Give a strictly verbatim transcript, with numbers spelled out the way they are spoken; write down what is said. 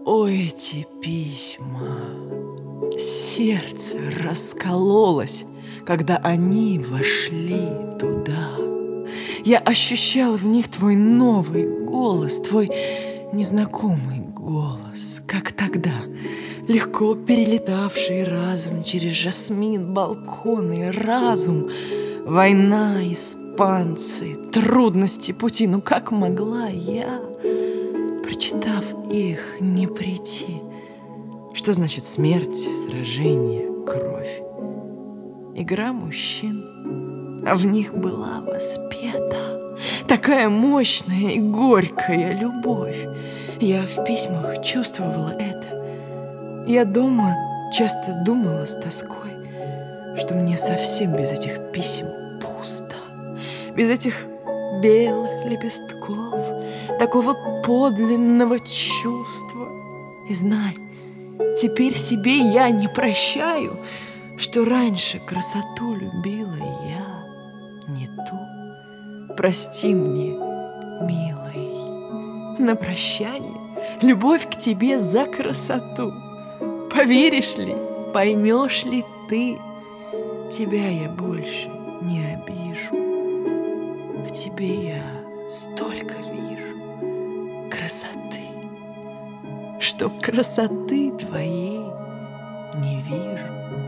О, эти письма! Сердце раскололось, когда они вошли туда. Я ощущал в них твой новый голос, твой незнакомый голос, как тогда, легко перелетавший разом через жасмин, балконы, разум, война, испанцы, трудности пути. Ну как могла я, прочитав их, не прийти? Что значит смерть, сражение, кровь? Игра мужчин, а в них была воспета такая мощная и горькая любовь. Я в письмах чувствовала это. Я дома часто думала с тоской, что мне совсем без этих писем пусто, без этих белых лепестков, такого подлинного чувства. И знай, теперь себе я не прощаю, что раньше красоту любила я не ту. Прости мне, милый, на прощание любовь к тебе за красоту. Поверишь ли, поймешь ли ты, тебя я больше не обижу. В тебе я столько вижу красоты, что красоты твоей не вижу.